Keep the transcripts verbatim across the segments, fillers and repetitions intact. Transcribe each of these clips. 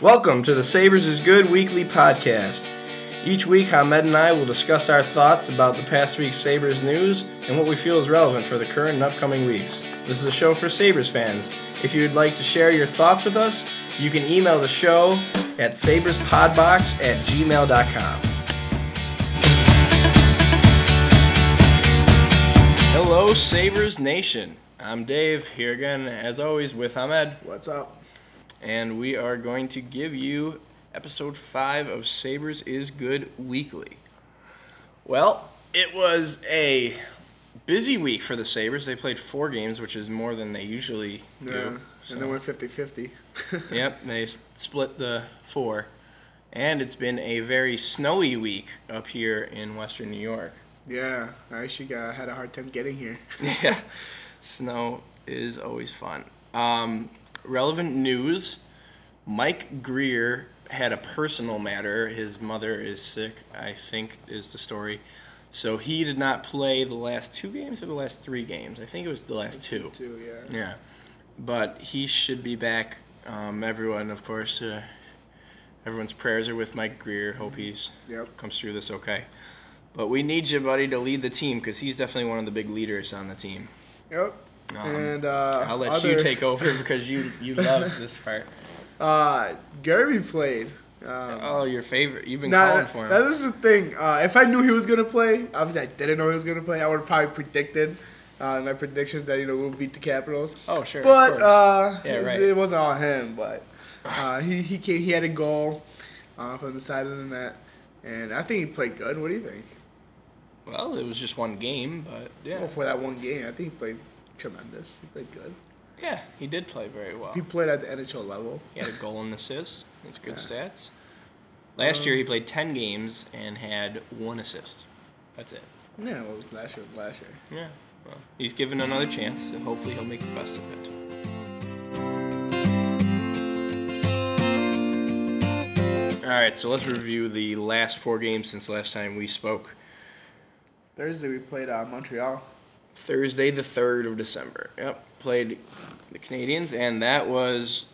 Welcome to the Sabres is Good weekly podcast. Each week, Ahmed and I will discuss our thoughts about the past week's Sabres news and what we feel is relevant for the current and upcoming weeks. This is a show for Sabres fans. If you would like to share your thoughts with us, you can email the show at sabrespodbox at gmail dot com. Hello, Sabres Nation. I'm Dave, here again, as always, with Ahmed. What's up? And we are going to give you episode five of Sabres is Good Weekly. Well, it was a busy week for the Sabres. They played four games, which is more than they usually do. Yeah, so. and they went fifty-fifty. Yep, they split the four. And it's been a very snowy week up here in western New York. Yeah, I actually got, had a hard time getting here. Yeah, snow is always fun. Um... Relevant news, Mike Grier had a personal matter. His mother is sick, I think is the story. So he did not play the last two games or the last three games. I think it was the last two. Two, yeah. Yeah. But he should be back. Um, everyone, of course, uh, everyone's prayers are with Mike Grier. Hope he's yep. comes through this okay. But we need you, buddy, to lead the team because he's definitely one of the big leaders on the team. Yep. Um, and uh, I'll let other... you take over because you, you love this part. Uh, Gerby played. Um, oh, your favorite. You've been now, calling for him. Now, this is the thing. Uh, if I knew he was going to play, obviously I didn't know he was going to play, I would have probably predicted uh, my predictions that, you know, we'll beat the Capitals. Oh, sure. But uh, yeah, right. it wasn't all him. But uh, he, he, came, he had a goal uh, from the side of the net. And I think he played good. What do you think? Well, it was just one game, but yeah. Well, for that one game, I think he played tremendous. He played good. Yeah, he did play very well. He played at the N H L level. He had a goal and assist. That's good yeah. stats. Last um, year he played ten games and had one assist. That's it. Yeah, well, last year, last year. Yeah, well, he's given another chance, and hopefully he'll make the best of it. All right, so let's review the last four games since the last time we spoke. Thursday we played uh, Montreal. Thursday, the third of December. Yep, played the Canadians, and that was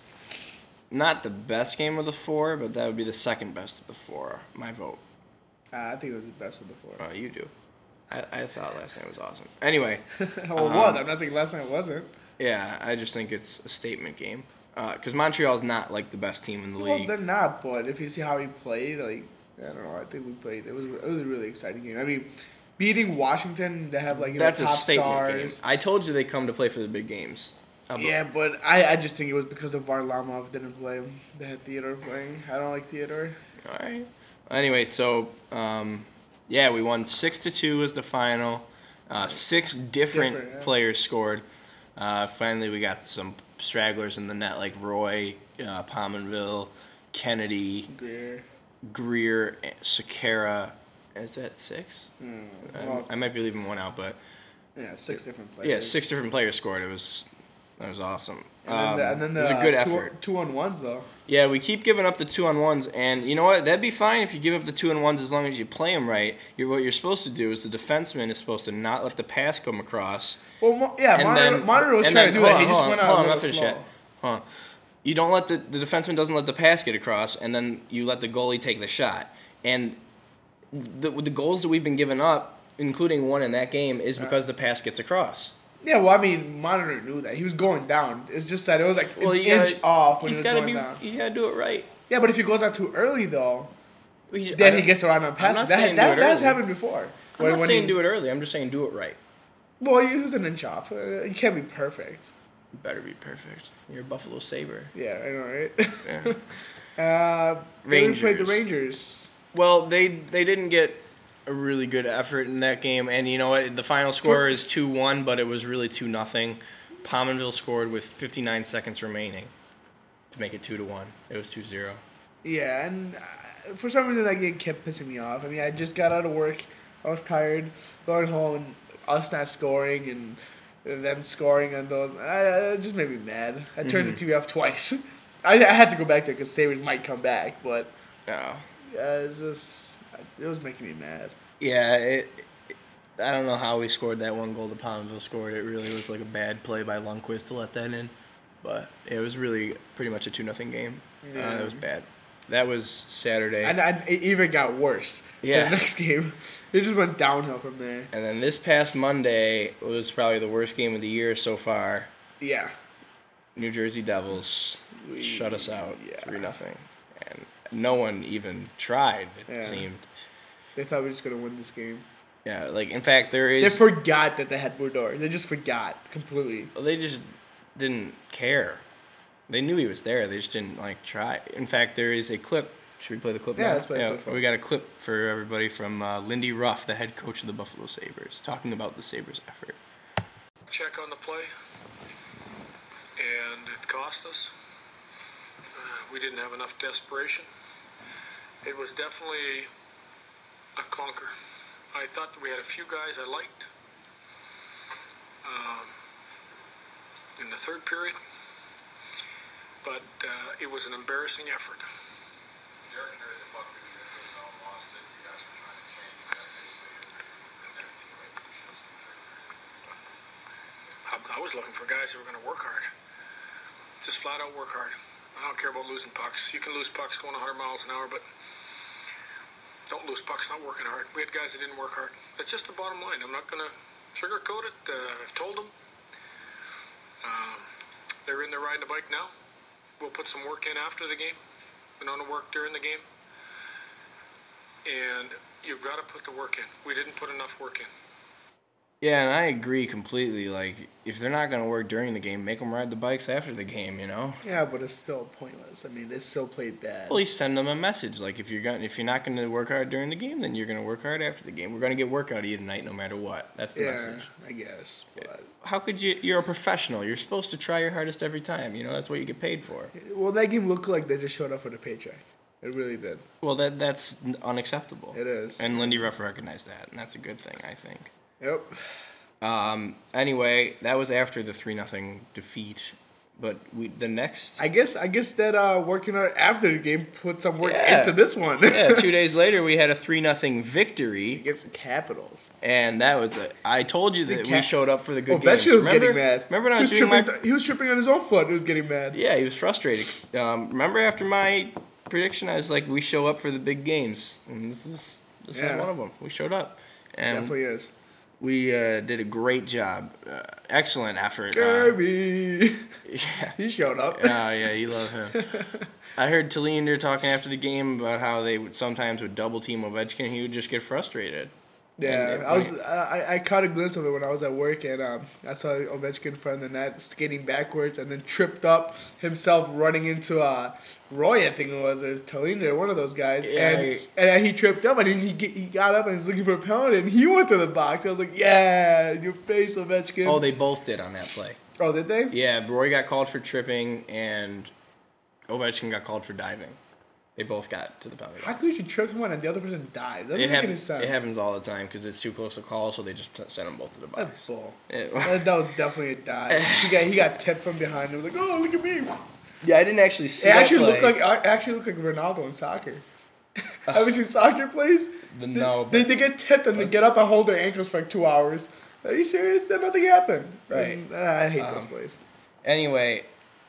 not the best game of the four, but that would be the second best of the four. My vote. Uh, I think it was the best of the four. Oh, you do. I, I thought last night was awesome. Anyway. well, it um, was. I'm not saying last night wasn't. Yeah, I just think it's a statement game. Because uh, Montreal's not, like, the best team in the well, league. Well, they're not, but if you see how he played, like, I don't know, I think we played. It was it was a really exciting game. I mean, beating Washington to have, like, you That's know, top a statement stars. game. I told you they come to play for the big games. Yeah, but I, I just think it was because of Varlamov didn't play him. They had Theodore playing. I don't like Theodore. All right. Anyway, so, um, yeah, we won six to two was the final. Uh, six different, different yeah. players scored. Uh, finally, we got some stragglers in the net like Roy, uh, Pominville, Kennedy, Grier, Grier, Sekera. Is that six? Mm, well, I, I might be leaving one out, but yeah, six different players. Yeah, six different players scored. It was that was awesome. And then, the, um, and then the, it was a good uh, effort. Two, two on ones though. Yeah, we keep giving up the two on ones, and you know what? That'd be fine if you give up the two on ones as long as you play them right. You're, what you're supposed to do is the defenseman is supposed to not let the pass come across. Well, mo- yeah, and Monitor, then, Monitor was and trying then, to do hold that. on, He just hold went on, out hold a on, little I'm slow. not finished yet. Huh. You don't let the the defenseman doesn't let the pass get across, and then you let the goalie take the shot. And the the goals that we've been giving up, including one in that game, is because the pass gets across. Yeah, well, I mean, Monitor knew that he was going down. It's just that it was like well, an inch gotta, off when he's he was gotta going be, down. He's got to do it right. Yeah, but if he goes out too early though, He's, then he gets around on passes. not That, saying that, do it that has early. happened before. I'm When, not when saying he, do it early. I'm just saying do it right. Well, he was an inch off. Uh, you can't be perfect. You better be perfect. You're a Buffalo Sabre. Yeah, I know, right? Yeah. uh, Rangers. They played the Rangers. Well, they they didn't get a really good effort in that game, and you know what? The final score For, is two one, but it was really two nothing. Pominville scored with fifty-nine seconds remaining to make it two to one. It was two zero. Yeah, and uh, for some reason that game kept pissing me off. I mean, I just got out of work. I was tired, going home, and us not scoring, and them scoring on those. I, it just made me mad. I turned mm-hmm. the T V off twice. I, I had to go back there because Sabres might come back, but yeah, yeah, it's just it was making me mad. Yeah, it, it, I don't know how we scored that one goal that Pominville scored. It really was like a bad play by Lundqvist to let that in, but it was really pretty much a two nothing game. Yeah. Uh, that was bad. That was Saturday. And, and it even got worse. Yeah. The next game. It just went downhill from there. And then this past Monday was probably the worst game of the year so far. Yeah. New Jersey Devils we, shut us out yeah. three nothing. And no one even tried, it yeah. seemed. They thought we were just going to win this game. Yeah, like, in fact, there is... They forgot that they had Brodeur. They just forgot completely. Well, they just didn't care. They knew he was there. They just didn't, like, try. In fact, there is a clip. Should we play the clip yeah, now? Let's play yeah, let's play. We got a clip for everybody from uh, Lindy Ruff, the head coach of the Buffalo Sabres, talking about the Sabres' effort. Check on the play, and it cost us. Uh, we didn't have enough desperation. It was definitely a clunker. I thought that we had a few guys I liked. Um, in the third period, but uh, it was an embarrassing effort. I was looking for guys who were going to work hard. Just flat out work hard. I don't care about losing pucks. You can lose pucks going one hundred miles an hour, but don't lose pucks not working hard. We had guys that didn't work hard. That's just the bottom line. I'm not going to sugarcoat it. Uh, I've told them. Uh, they're in there riding a bike now. We'll put some work in after the game. Been on the work during the game. And you've got to put the work in. We didn't put enough work in. Yeah, and I agree completely. Like, if they're not going to work during the game, make them ride the bikes after the game, you know? Yeah, but it's still pointless. I mean, they still played bad. Well, you send them a message. Like, if you're going, if you're not going to work hard during the game, then you're going to work hard after the game. We're going to get work out of you tonight no matter what. That's the yeah, message. I guess. But how could you... You're a professional. You're supposed to try your hardest every time. You know, that's what you get paid for. Well, that game looked like they just showed up for the paycheck. It really did. Well, that that's unacceptable. It is. And Lindy Ruff recognized that, and that's a good thing, I think. Yep. Um. Anyway, that was after the three nothing defeat, but we the next. I guess I guess that uh, working out after the game put some work yeah. into this one. yeah. Two days later, we had a three nothing victory against the Capitals, and that was a. I told you that Cap- we showed up for the good oh, games. Ovechkin was remember, getting mad. Remember when I was, was doing tripping? my... He was tripping on his own foot. He was getting mad. Yeah, he was frustrated. Um, remember after my prediction, I was like, "We show up for the big games," and this is this yeah. is one of them. We showed up. And it definitely is. We uh, did a great job. Uh, excellent effort. Kirby. Uh, yeah. He showed up. Oh, yeah, you love him. I heard Tallinder talking after the game about how they would sometimes would double team Ovechkin. He would just get frustrated. Yeah, it, I was I, I caught a glimpse of it when I was at work, and um, I saw Ovechkin in front of the net skating backwards and then tripped up himself running into uh, Roy, I think it was, or Tallinder, one of those guys. Yeah, and I, and then he tripped up, and then he he got up and was looking for a penalty, and he went to the box. I was like, yeah, in your face, Ovechkin. Oh, they both did on that play. Oh, did they? Yeah, Roy got called for tripping, and Ovechkin got called for diving. They both got to the penalty box. How could you trip someone and the other person dies? Doesn't it make hap- any sense. It happens all the time because it's too close to call, so they just t- send them both to the box. That's bull. It, that, that was definitely a dive. he got he got tipped from behind. It was like, oh, look at me. Yeah, I didn't actually see. It that actually play. looked like actually looked like Ronaldo in soccer. Have you seen soccer plays? The, no. They, they get tipped and they get up and hold their ankles for like two hours. Are you serious? Then nothing happened. Right. And, uh, I hate um, those plays. Anyway,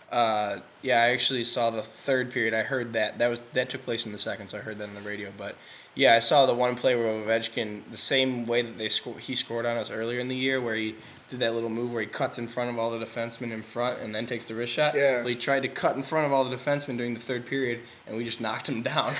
uh, yeah, I actually saw the third period. I heard that that was that took place in the second, so I heard that on the radio. But yeah, I saw the one play where Ovechkin, the same way that they sco- he scored on us earlier in the year, where he did that little move where he cuts in front of all the defensemen in front and then takes the wrist shot. Yeah. Well, he tried to cut in front of all the defensemen during the third period, and we just knocked him down.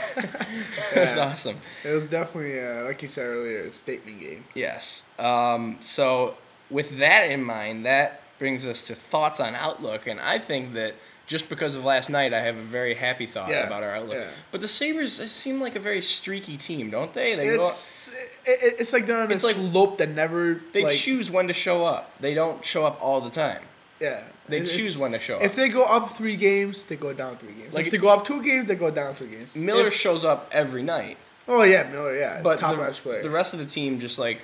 It was awesome. It was definitely, uh, like you said earlier, a statement game. Yes. Um, so with that in mind, that brings us to thoughts on Outlook, and I think that just because of last night, I have a very happy thought yeah, about our Outlook. Yeah. But the Sabres seem like a very streaky team, don't they? They it's, go, it, it's like they're on it's a like slope that never... They like, choose when to show up. They don't show up all the time. Yeah. They it's, choose when to show up. If they go up three games, they go down three games. Like if they go up two games, they go down two games. Miller if, shows up every night. Oh, yeah, Miller, yeah. But top the, match player. the rest of the team just like...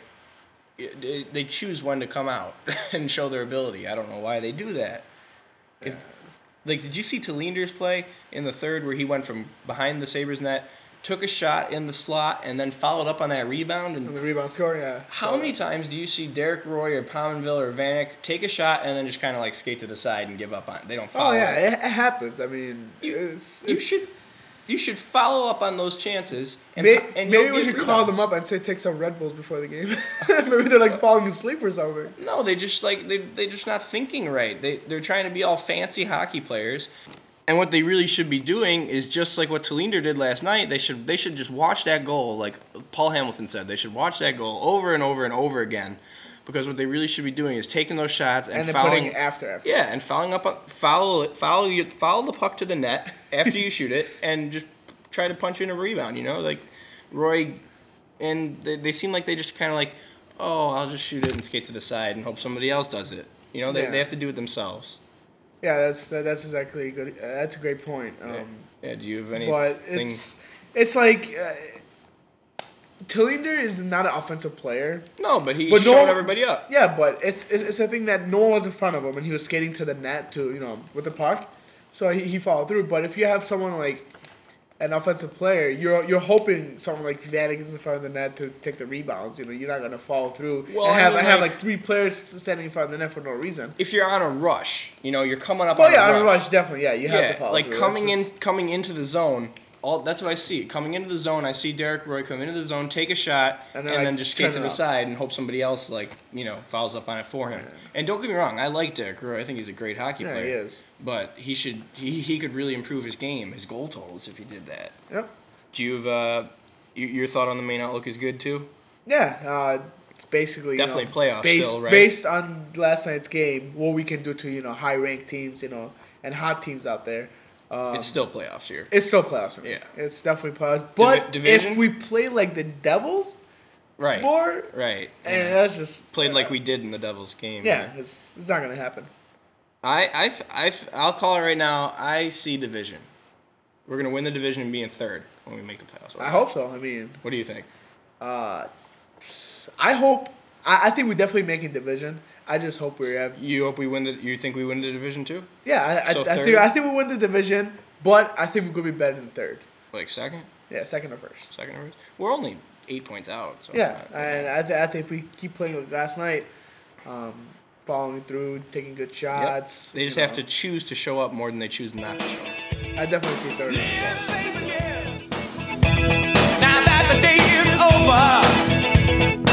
They choose when to come out and show their ability. I don't know why they do that. If, yeah. Like, did you see Tallinder's play in the third where he went from behind the Sabres net took a shot in the slot, and then followed up on that rebound. And On the rebound score, yeah. how So, many times do you see Derek Roy or Pominville or Vanek take a shot and then just kind of like skate to the side and give up on it? They don't follow. Oh yeah, it. it, it happens. I mean, You, it's, you it's, should you should follow up on those chances. And, May, and maybe you'll we get should call them rebounds. up and say take some Red Bulls before the game. Maybe they're like falling asleep or something. No, they just like they they just not thinking right. They they're trying to be all fancy hockey players. And what they really should be doing is just like what Talinder did last night. They should they should just watch that goal, like Paul Hamilton said. They should watch that goal over and over and over again, because what they really should be doing is taking those shots and, And then fouling. putting it after after. Yeah, and fouling up, on, follow it, follow you, follow the puck to the net after you shoot it, and just try to punch in a rebound. You know, like Roy, and they, they seem like they just kind of like, oh, I'll just shoot it and skate to the side and hope somebody else does it. You know, they Yeah. they have to do it themselves. Yeah, that's that, that's exactly good. Uh, that's a great point. Um, Yeah. yeah. Do you have any? But it's it's like uh, Talinder is not an offensive player. No, but he But showed no- everybody up. Yeah, but it's, it's it's a thing that no one was in front of him, and he was skating to the net to you know with the puck, so he, he followed through. But if you have someone like an offensive player, you're you're hoping someone like Vanek is in front of the net to take the rebounds. You know, you're not gonna follow through Well, and I have mean, and have like- like three players standing in front of the net for no reason. If you're on a rush, you know, you're coming up Oh on yeah, a on a rush. rush, definitely. Yeah, you have Yeah, to follow like through. coming That's in, just- coming into the zone. All that's what I see. Coming into the zone, I see Derek Roy come into the zone, take a shot, And and then, then, like, just turn skate to it the up. side and hope somebody else, like, you know, follows up on it for him. And don't get me wrong, I like Derek Roy. I think he's a great hockey Yeah, player. he is. But he should he, he could really improve his game, his goal totals if he did that. Yep. Do you have uh, you, your thought on the main outlook is good too? Yeah, uh, it's basically Definitely you know, playoffs based, still, right? Based on last night's game, what we can do to you know high ranked teams, you know, and hot teams out there. Um, It's still playoffs here. it's still playoffs for me. Yeah. It's definitely playoffs. But division? if we play like the Devils Right. more, Right. and Yeah. that's just Played like we did in the Devils game. yeah, it's it's not gonna happen. I, I, I, I'll call it right now. I see division. We're going to win the division and be in third when we make the playoffs. I hope so. I mean, What do you think? uh, I hope. I, I think we're definitely making division. I just hope we have. You hope we win the. You think we win the division too? Yeah, I, So I, I third? think I think we win the division, but I think we're gonna be better than third. Like second, Yeah, second or first. second or first? We're only eight points out. So Yeah, it's not, and I, th- I think if we keep playing like last night, um, following through, taking good Yep. shots. They just you have know, to choose to show up more than they choose not to show up. I definitely see third. Now that the day is over,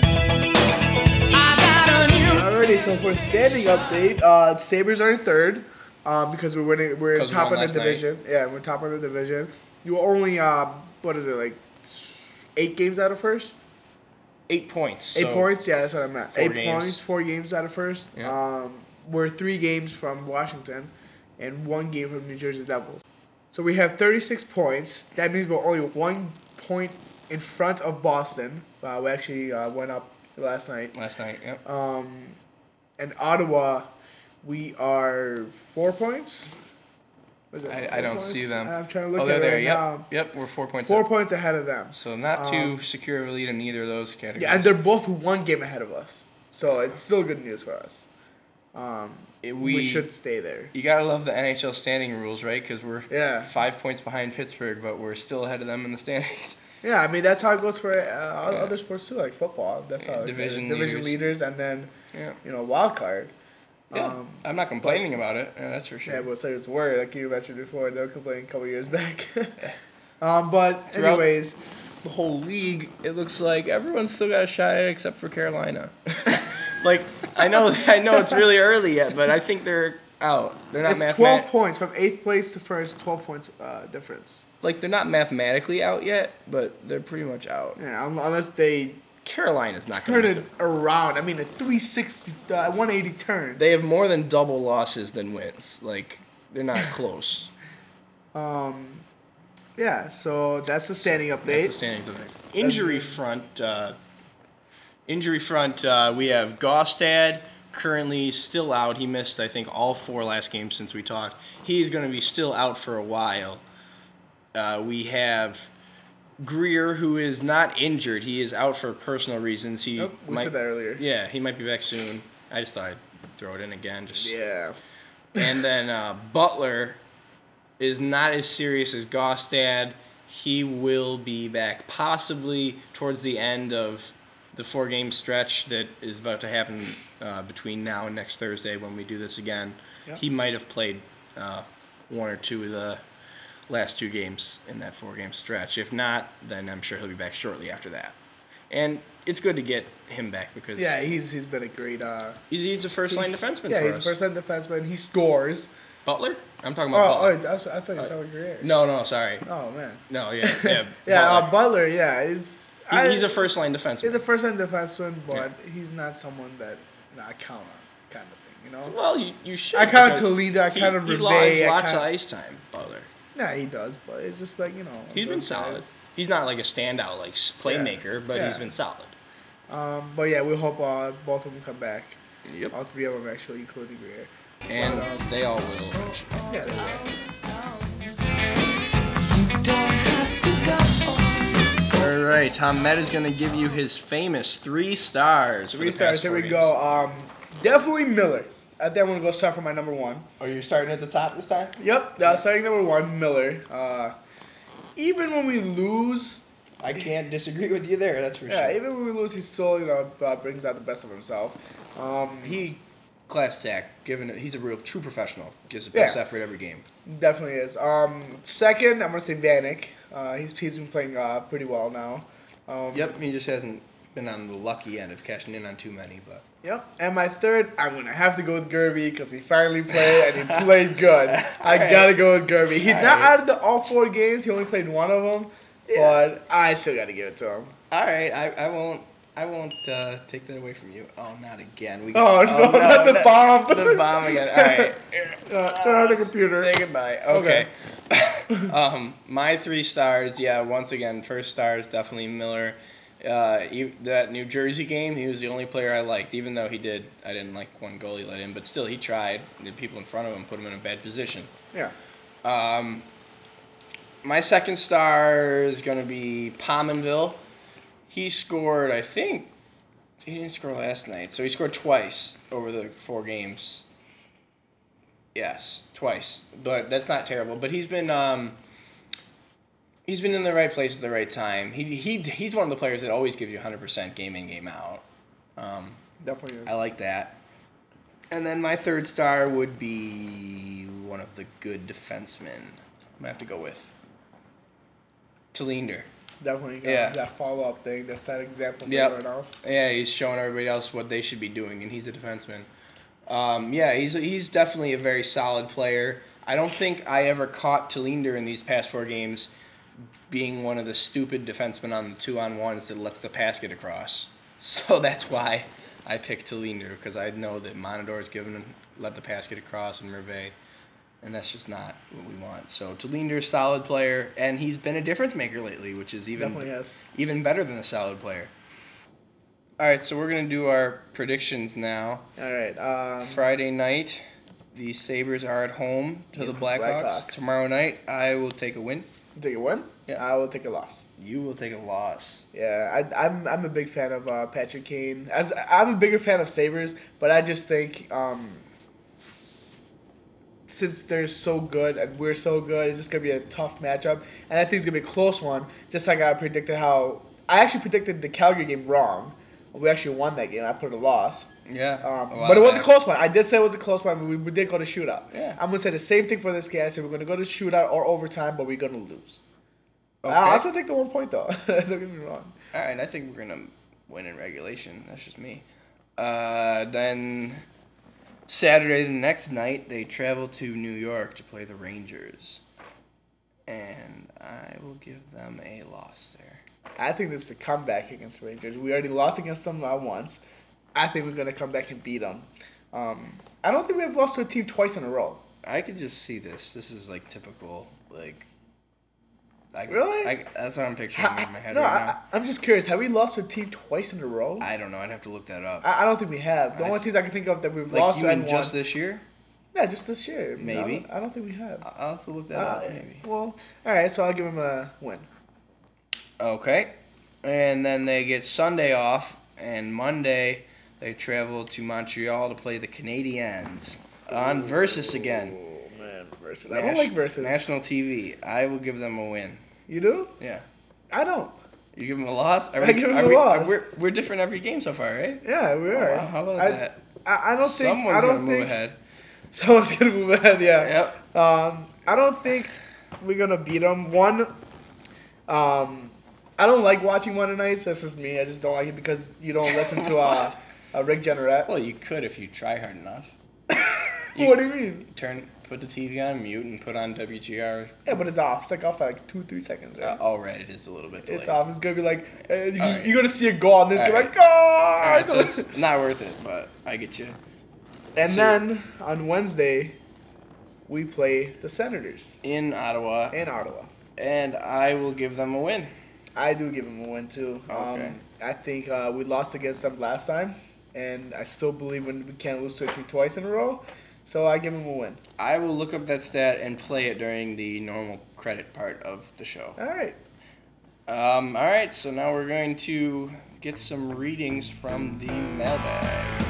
I got a new. Alrighty, so for standing update, uh, Sabres are in third, um, because we're winning. We're 'Cause we top won of the last night. division. Yeah, we're top of the division. You were only um, what is it like, eight games out of first? Eight points. Eight so points. Yeah, that's what I'm at. four Eight games. points, four games out of first. Yeah. Um, we're three games from Washington, and one game from New Jersey Devils. So we have thirty-six points. That means we're only one point in front of Boston. Uh, we actually uh, went up last night. Last night. Yep. Um, and Ottawa, we are four points. Was it I, four I don't points? see them. I'm trying to look oh, at they're it there. right Yep. now. Yep. We're four points. Four up. points ahead of them. So not too Um, secure of a lead in either of those categories. Yeah, and they're both one game ahead of us. So it's still good news for us. Um, It- we, we- should stay there. You gotta love the N H L standing rules, right? Because we're Yeah. five points behind Pittsburgh, but we're still ahead of them in the standings. Yeah, I mean that's how it goes for uh, other Yeah. other sports too, like football. That's Yeah, how it division goes. division leaders. leaders, and then Yeah. you know wild card. Yeah. Um, I'm not complaining about it. Yeah, that's for sure. Yeah, but Sabres were like you mentioned before. They were complaining a couple years back. um, but Throughout- anyways, the whole league, it looks like everyone's still got a shot at it except for Carolina. like I know, I know it's really early yet, but I think they're out. They're not it's mathemat- twelve points from eighth place to first. Twelve points uh, difference. Like they're not mathematically out yet, but they're pretty much out. Yeah, un- unless they Carolina's not turn going it to. around. I mean, a three sixty, uh, one eighty turn. They have more than double losses than wins. Like they're not close. Um, yeah. So that's the standing update. That's the standings of it. Injury front. Uh, injury front. Uh, we have Gostad currently still out. He missed, I think, all four last games since we talked. He's going to be still out for a while. Uh, we have Greer, who is not injured. He is out for personal reasons. He Nope, we might, said that earlier. Yeah, he might be back soon. I just thought I'd throw it in again. Just Yeah. and then uh, Butler is not as serious as Gostad. he will be back possibly towards the end of the four-game stretch that is about to happen uh, between now and next Thursday when we do this again. Yep. He might have played uh, one or two of the last two games in that four-game stretch. If not, then I'm sure he'll be back shortly after that. And it's good to get him back because Yeah, he's he's been a great. Uh, he's, he's a first-line defenseman yeah, for he's us. a first line defenseman. He scores. Butler? I'm talking Oh, about oh, Butler. I, was, I thought you were talking about Greer. No, no, sorry. Oh man. No, yeah, yeah. Yeah, Butler. uh, Butler. Yeah, he's He- I- he's a first-line defenseman. He's a first line defenseman, but Yeah. he's not someone that you know, I count on, kind of thing. You know. Well, you, you should. I count because Toledo. I he- count of He Rive. logs I lots of count- ice time, Butler. Nah, he does, but it's just like you know. He's been those solid. guys. He's not like a standout like s- playmaker, but Yeah. he's been solid. Um, but yeah, we hope uh, both of them come back. Yep. All three of them actually, including Greer. And But, um, they all will eventually. Yeah, they will. All right, Tom Med is going to give you his famous three stars. Three for the past stars. Here four we games. go. Um, definitely Miller. I think I'm gonna go start for my number one. Are you starting at the top this time? Yep, that's starting number one, Miller. Uh, even when we lose, I can't disagree with you there. That's for yeah, even when we lose, he still you know uh, brings out the best of himself. Um, He class act. Given he's a real true professional, gives the Yeah. best effort every game. definitely is. Um, second, I'm gonna say Vanek. Uh, he's he's been playing uh, pretty well now. Um, Yep, he just hasn't been on the lucky end of cashing in on too many, but. Yep. And my third, I'm gonna have to go with Gerby because he finally played and he played good. I right. gotta go with Gerby. He's All not right. out of the all four games. He only played one of them, but I still gotta give it to him. All right, I, I won't I won't uh, take that away from you. Oh, not again. We Oh, no, not the bomb. The bomb again. All right. Uh, turn on the computer. Say goodbye. Okay. um, my three stars, yeah, once again, first star is definitely Miller. Uh, he, that New Jersey game, he was the only player I liked, even though he did, I didn't like one goal he let in, but still he tried. The people in front of him put him in a bad position. Yeah. Um, my second star is going to be Pominville. He scored, I think, he didn't score last night, so he scored twice over the four games. Yes, twice, but that's not terrible. But he's been um, he's been in the right place at the right time. He he he's one of the players that always gives you one hundred percent game in, game out. Um, Definitely is. I like that. And then my third star would be one of the good defensemen. I'm gonna have to go with Tallinder. Definitely. Got Yeah. That follow up thing. That's that example for Yep. everyone else. Yeah, he's showing everybody else what they should be doing, and he's a defenseman. Um, yeah, he's he's definitely a very solid player. I don't think I ever caught Tallinder in these past four games being one of the stupid defensemen on the two-on-ones that lets the pass get across. So that's why I picked Tallinder, because I know that Monador's given let the pass get across and Merve, and that's just not what we want. So Tallinder's a solid player, and he's been a difference maker lately, which is even Definitely has. even better than a solid player. All right, so we're going to do our predictions now. All right. Um, Friday night, the Sabres are at home to the Against the Blackhawks. Blackhawks. Tomorrow night, I will take a win. take a win. Yeah. I will take a loss. You will take a loss. Yeah, I, I'm I'm a big fan of uh, Patrick Kane. As I'm a bigger fan of Sabres, but I just think um, since they're so good and we're so good, it's just gonna be a tough matchup, and I think it's gonna be a close one. Just like I predicted how I actually predicted the Calgary game wrong. We actually won that game. I put a loss. Yeah. Um, a while but it was a back. close one. I did say it was a close one. But we, we did go to shootout. Yeah. I'm gonna say the same thing for this game. I said we're gonna go to shootout or overtime, but we're gonna lose. Okay. I also take the one point though. Don't get me wrong. All right, I think we're going to win in regulation. That's just me. Uh, then Saturday, the next night, they travel to New York to play the Rangers. And I will give them a loss there. I think this is a comeback against the Rangers. We already lost against them uh, once. I think we're gonna come back and beat them. Um, I don't think we have lost to a team twice in a row. I could just see this. This is like typical, like. I, Really? I, that's what I'm picturing in my head no, right I, now. I'm just curious. Have we lost to a team twice in a row? I, I don't know. I'd have to look that up. I don't think we have. The I only th- teams I can think of that we've Like lost you to mean and just won. this year? Yeah, just this year. Maybe. I don't, I don't think we have. I'll have to look that Uh, up. Maybe. Well, all right. So I'll give him a win. Okay. And then they get Sunday off, and Monday they travel to Montreal to play the Canadiens on Versus again. Oh man, versus. I don't like versus. National T V. I will give them a win. You do? Yeah. I don't. You give him a loss? Are I we, give him are a we, loss. We're, we're different every game so far, right? Yeah, we are. Oh, wow. How about I, that? I, I don't think. Someone's I don't gonna think, move ahead. Someone's gonna move ahead. Yeah. Yep. Um, I don't think we're gonna beat them. One, um, I don't like watching Monday nights. That's just me. I just don't like it because you don't listen to uh, uh Rick Jenneret. Well, you could if you try hard enough. What do you mean? Turn, put the T V on mute and put on W G R. Yeah, but it's off. It's like off for like two, three seconds. Right? Uh, oh, right. It is a little bit delayed. It's off. It's gonna be like uh, you, All right. you're gonna see a goal and this All gonna be right. like goal. All right, so it's not worth it, but I get you. And So- then on Wednesday, we play the Senators In Ottawa, in Ottawa. and I will give them a win. I do give them a win too. Okay. Um, I think uh, we lost against them last time, and I still believe when we can't lose to a team twice in a row. So I give them a win. I will look up that stat and play it during the normal credit part of the show. All right. Um, all right, so now we're going to get some readings from the mailbag.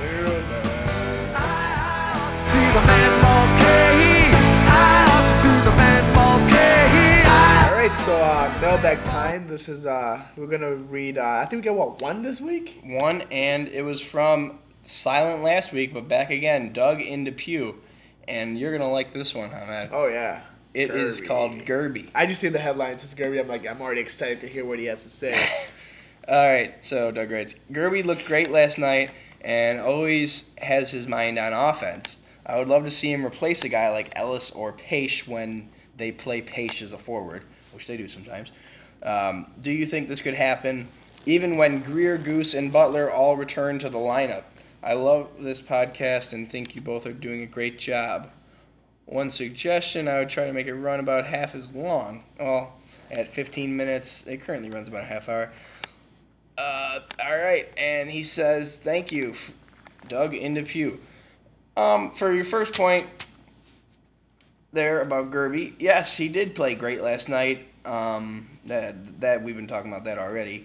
See the man monkey. I see the man monkey. All right. So uh, mailbag time. This is uh, we're gonna read. Uh, I think we got what one this week. One, and it was from silent last week, but back again, Doug in Depew. And you're going to like this one, Hamed. Oh yeah. It is Gerby. called Gerby. I just see the headlines. It's Gerby. I'm like, I'm already excited to hear what he has to say. All right, so Doug writes, Gerby looked great last night and always has his mind on offense. I would love to see him replace a guy like Ellis or Pache when they play Pache as a forward, which they do sometimes. Um, do you think this could happen even when Greer, Goose, and Butler all return to the lineup? I love this podcast and think you both are doing a great job. One suggestion, I would try to make it run about half as long. Well, at fifteen minutes, it currently runs about a half hour. Uh, all right, and he says, thank you, Doug in Depew. Um, for your first point there about Gerby, yes, he did play great last night. Um, that that we've been talking about that already.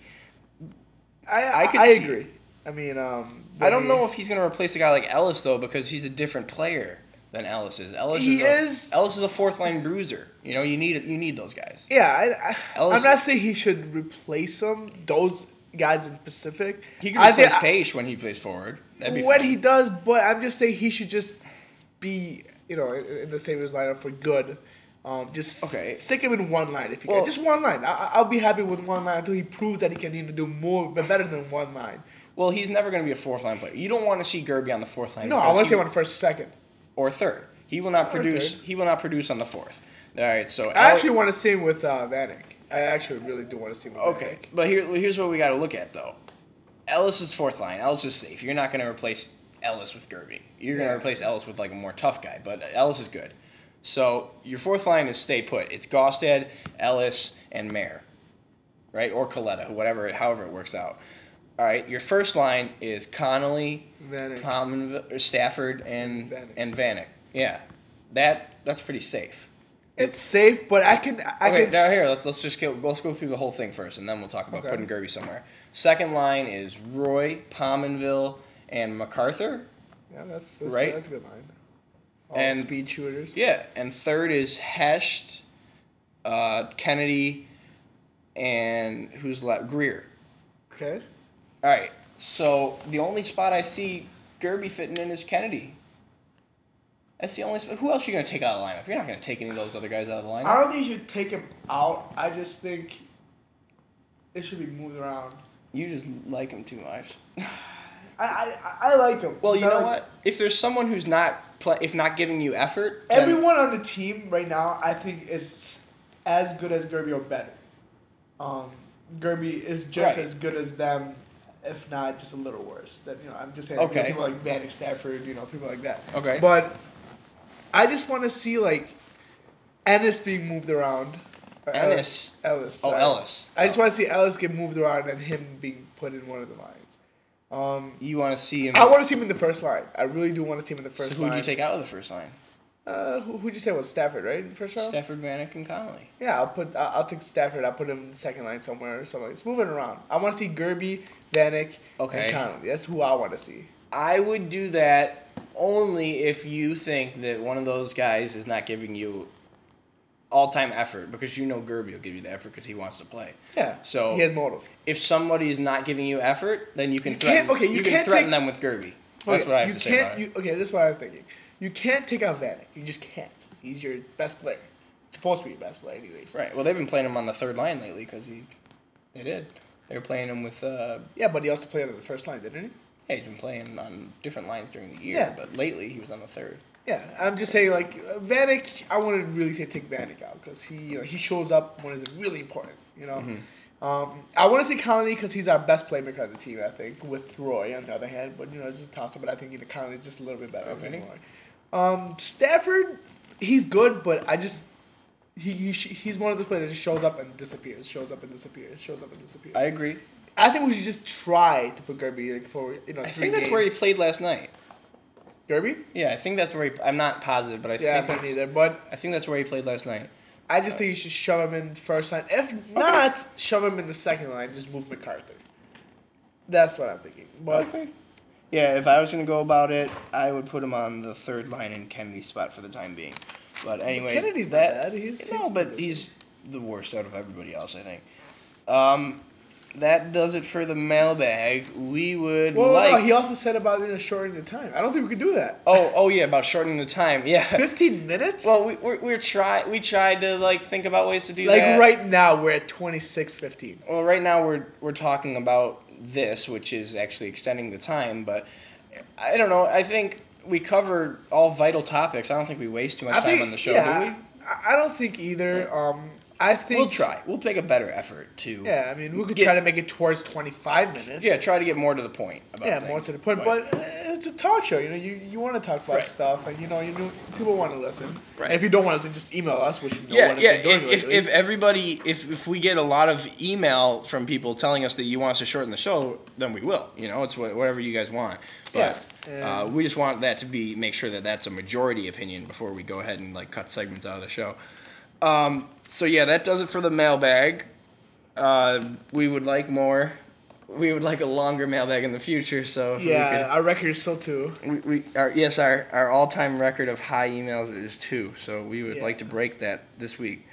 I I I, could I see- agree. I mean, um, I don't he- know if he's going to replace a guy like Ellis, though, because he's a different player than Ellis is. Ellis He is, a, is- Ellis is a fourth line bruiser. You know, you need you need those guys. Yeah, I, I, Ellis- I'm not saying he should replace them. Those guys in specific. He can I replace think- Pache when he plays forward. That'd be when fine. he does, but I'm just saying he should just be, you know, in, in the Sabres lineup for good. Um, just Okay. stick him in one line if you Well- can. Just one line. I, I'll be happy with one line until he proves that he can even do more, but better than one line. Well, he's never going to be a fourth line player. You don't want to see Gerby on the fourth line. No, I because want to he- see him on first, second. or third. He will not Or produce. third. He will not produce on the fourth. All right, so I actually want to see him with uh, Vanek. I actually really do want to see him with okay, Vanek. but here here's what we got to look at though. Ellis is fourth line. Ellis is safe. You're not going to replace Ellis with Gerby. You're going to Yeah. replace Ellis with like a more tough guy, but Ellis is good. So your fourth line is stay put. It's Gaustad, Ellis, and Mayer, right? Or Coletta, whatever, however it works out. All right, your first line is Connolly, Vanek. Pominville, or Stafford, and Vanek. and Vanek. Yeah, that that's pretty safe. It's safe, but I can. I Okay, can. now here let's let's just go let's go through the whole thing first, and then we'll talk about Okay. putting Gerby somewhere. Second line is Roy, Pominville, and MacArthur. Yeah, that's that's, Right? good, that's a good line. All And- speed shooters. Yeah, and third is Hesht, uh, Kennedy, and who's left? Greer. Okay. All right, so the only spot I see Gerby fitting in is Kennedy. That's the only spot. Who else are you going to take out of the lineup? You're not going to take any of those other guys out of the lineup. I don't think you should take him out. I just think it should be moved around. You just like him too much. I I, I like him. Well, It's you not know like- what? If there's someone who's not play, if not giving you effort, then- Everyone on the team right now, I think, is as good as Gerby or better. Um, Gerby is just Right. as good as them, if not just a little worse. That you know, I'm just saying. you know, Okay. people like Vanek, Stafford, you know, people like that. Okay. But I just want to see like Ennis being moved around. Or Ennis? Ellis. Oh, sorry. Ellis. I just Oh. want to see Ellis get moved around and him being put in one of the lines. Um, You want to see him? I want to see him in the first line. I really do want to see him in the first So who line. would you take out of the first line? Uh, who who'd you say was Stafford, right? in the First round. Stafford, Vanek, and Connolly. Yeah, I'll put. I'll, I'll take Stafford. I'll put him in the second line somewhere or something. It's moving around. I want to see Gerby, Vanek, Okay. and Connolly. That's who I want to see. I would do that only if you think that one of those guys is not giving you all-time effort because you know Gerby will give you the effort because he wants to play. Yeah. So he has motive. If somebody is not giving you effort, then you can You threaten. can't- okay, you can can't threaten take- them with Gerby. That's Okay, what I have you to say can't, about it. you, okay, this is what I'm thinking. You can't take out Vanek. You just can't. He's your best player. Supposed to be your best player, anyways. Right. Well, they've been playing him on the third line lately because he, they did. They were playing him with. Uh, Yeah, but he also played on the first line, didn't he? yeah, he's been playing on different lines during the year, Yeah. but lately he was on the third. Yeah, I'm just saying, like, uh, Vanek, I wouldn't really say take Vanek out because he, you know, he shows up when it's really important, you know? Mm-hmm. Um, I want to say Connolly because he's our best playmaker on the team, I think, with Roy on the other hand. But, you know, it's just a toss-up, but I think either Connolly is just a little bit better Okay. than Roy. Um, Stafford, he's good, but I just, he, he he's one of those players that just shows up and disappears, shows up and disappears, shows up and disappears. I agree. I think we should just try to put Gerby like, for, you know, I three think that's games. where he played last night. Gerby? Yeah, I think that's where he. I'm not positive, but I Yeah, think me that's, neither, but I think that's where he played last night. I just think you should shove him in first line. If not, shove him in the second line. Just move MacArthur. That's what I'm thinking. But Okay. Yeah, if I was gonna go about it, I would put him on the third line in Kennedy's spot for the time being. But anyway, Kennedy's not that bad. He's- no, he's but good. he's the worst out of everybody else, I think. Um, that does it for the mailbag. We would well, like. no, he also said about you know, shortening the time. I don't think we could do that. oh, oh yeah, about shortening the time. Yeah. Fifteen minutes. Well, we we're, we're try we tried to like think about ways to do like that. right now we're at twenty six fifteen. Well, right now we're we're talking about this, which is actually extending the time, but I don't know. I think we covered all vital topics. I don't think we waste too much I time think on the show, yeah, do we? I, I don't think either. Um, I think We'll try. We'll make a better effort to. Yeah, I mean we could Get- try to make it towards twenty five minutes. Yeah, try to get more to the point about Yeah, things. more to the point. But uh, it's a talk show, you know. You you want to talk about Right. stuff, and you know, you know, people want to listen. Right. And if you don't want to listen, just email us, which no yeah, one has yeah. been doing If, if, lately. if everybody, if, if we get a lot of email from people telling us that you want us to shorten the show, then we will. You know, it's wha- whatever you guys want. But Yeah, uh, we just want that to be make sure that that's a majority opinion before we go ahead and like cut segments out of the show. Um, so yeah, that does it for the mailbag. Uh, we would like more. We would like a longer mailbag in the future. So if yeah, our record is still two. we could, we, we our yes our our all time record of high emails is two. So we would Yeah. like to break that this week.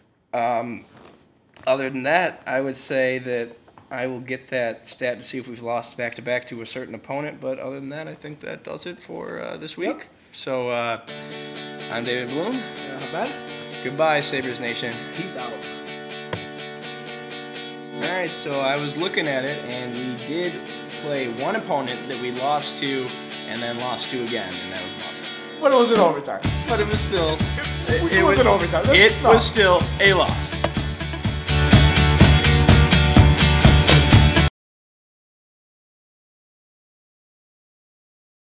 Um, other than that, I would say that I will get that stat to see if we've lost back to back to a certain opponent. But other than that, I think that does it for uh, this week. Yep. So uh, I'm David Bloom. Yeah, how bad? Goodbye, Sabres Nation. Peace out. All right, so I was looking at it, and we did play one opponent that we lost to, and then lost to again, and that was Boston. But it was in overtime. But it was still, It, it was in overtime. That's- it no. was still a loss.